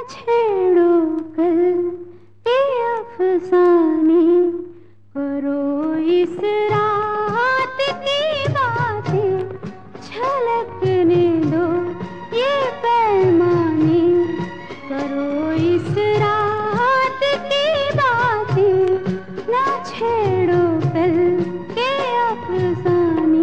छेड़ो कल के अफसाने, करो इस रात की बातें, छलकने दो ये पैमाने, करो इस रात की बातें, ना छेड़ो कल के अफसाने।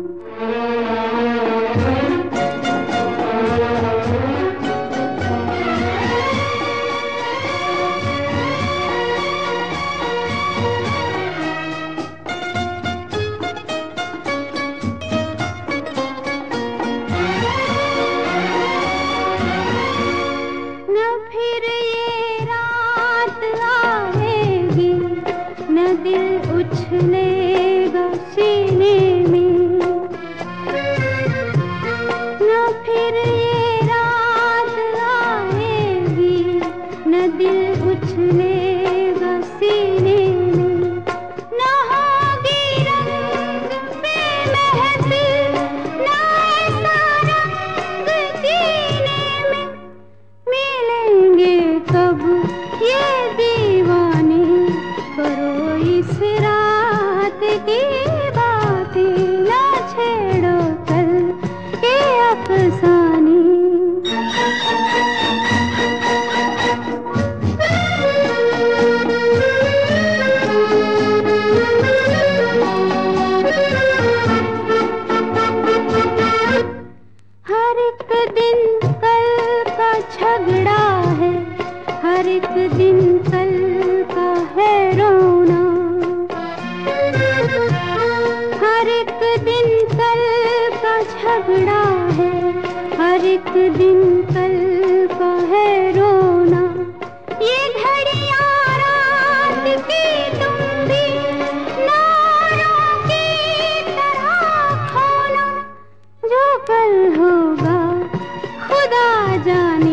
दिल उछलेगा सीने में, न फिर ये रात आएगी, न दिल उछलेगा सीने में, न होगी रंग पे महफिल, न ऐसा रंग जीने में, मिलेंगे कब ये दीवाने, करो इस रात की बातें, ना छेड़ो कल के अफसाने। हर एक दिन कल का झगड़ा है, हर एक दिन कल का है रोना, हर एक दिन कल का झगड़ा है, हर एक दिन कल का है रोना। ये घड़ियां रात की तुम भी नारों की तरह खोना, जो कल होगा खुदा जाने।